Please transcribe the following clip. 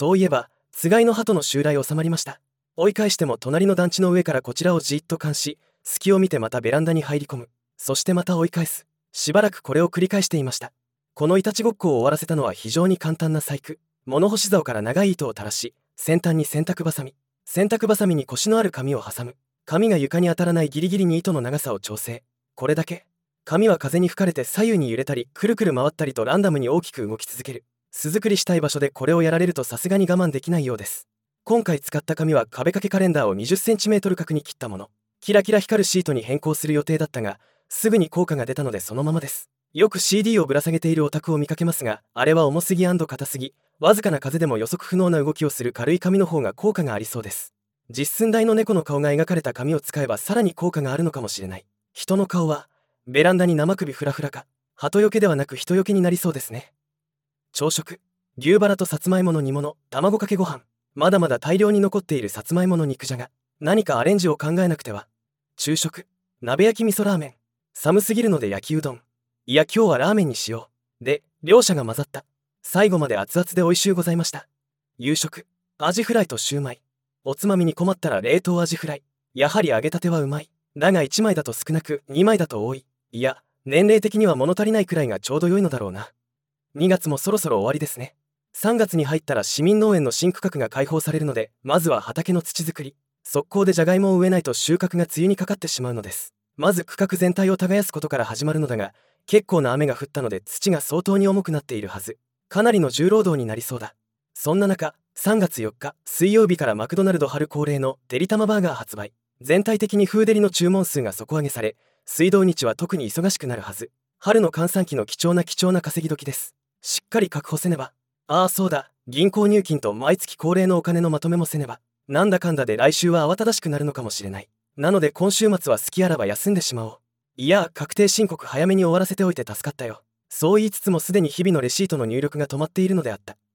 そういえばつがいの鳩の襲来収まりました。追い返しても隣の団地の上からこちらをじっと監視、隙を見てまたベランダに入り込む、そしてまた追い返す。しばらくこれを繰り返していました。このいたちごっこを終わらせたのは非常に簡単な細工。物干し竿から長い糸を垂らし、先端に洗濯バサミに腰のある紙を挟む。紙が床に当たらないギリギリに糸の長さを調整。これだけ。紙は風に吹かれて左右に揺れたりくるくる回ったりとランダムに大きく動き続ける。巣作りしたい場所でこれをやられるとさすがに我慢できないようです。今回使った紙は壁掛けカレンダーを 20cm 角に切ったもの。キラキラ光るシートに変更する予定だったが、すぐに効果が出たのでそのままです。よく CD をぶら下げているオタクを見かけますが、あれは重すぎ&硬すぎ、わずかな風でも予測不能な動きをする軽い紙の方が効果がありそうです。実寸大の猫の顔が描かれた紙を使えばさらに効果があるのかもしれない。人の顔はベランダに生首フラフラか、鳩よけではなく人よけになりそうですね。朝食、牛バラとさつまいもの煮物、卵かけご飯。まだまだ大量に残っているさつまいもの肉じゃが。何かアレンジを考えなくては。昼食、鍋焼き味噌ラーメン。寒すぎるので焼きうどん。いや今日はラーメンにしよう。で、両者が混ざった。最後まで熱々で美味しゅうございました。夕食、アジフライとシューマイ。おつまみに困ったら冷凍アジフライ。やはり揚げたてはうまい。だが1枚だと少なく2枚だと多い。いや、年齢的には物足りないくらいがちょうど良いのだろうな。2月もそろそろ終わりですね。3月に入ったら市民農園の新区画が開放されるので、まずは畑の土作り。速攻でジャガイモを植えないと収穫が梅雨にかかってしまうのです。まず区画全体を耕すことから始まるのだが、結構な雨が降ったので土が相当に重くなっているはず。かなりの重労働になりそうだ。そんな中、3月4日水曜日からマクドナルド春恒例のデリタマバーガー発売。全体的にフーデリの注文数が底上げされ、水道日は特に忙しくなるはず。春の閑散期の貴重な稼ぎ時です。しっかり確保せねば。ああそうだ、銀行入金と毎月恒例のお金のまとめもせねば。なんだかんだで来週は慌ただしくなるのかもしれない。なので今週末は好きあらば休んでしまおう。いや確定申告早めに終わらせておいて助かったよ。そう言いつつもすでに日々のレシートの入力が止まっているのであった。